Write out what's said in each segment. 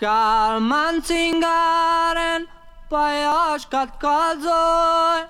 Kalmancingaren pajaskat kalzol,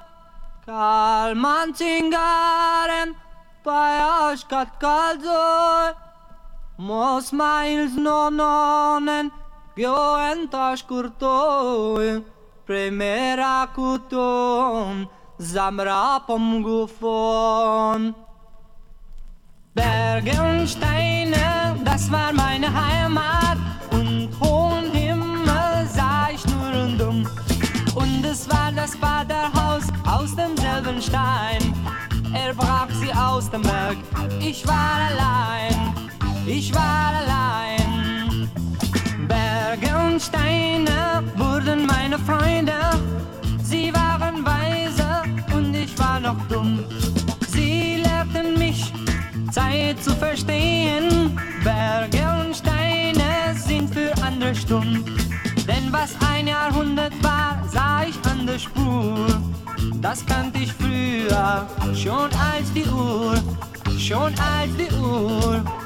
Kalmancingaren pajaskat kalzol, Mos miles nonen gjoentas kurtoi, Primera kuton zamra pomgufon. Berge und Steine, das war meine Heimat, und hohen Himmel sah ich nur rundum. Und es war das Vaterhaus aus demselben Stein, er brach sie aus dem Berg, ich war allein, ich war allein. Berge und Steine wurden meine Freunde, sie waren weise und ich war noch dumm. Sie lehrten mich, Zeit zu verstehen, Berge und Steine sind für andere stumm. Denn was ein Jahrhundert war, sah ich an der Spur. Das kannte ich früher, schon als die Uhr, schon als die Uhr.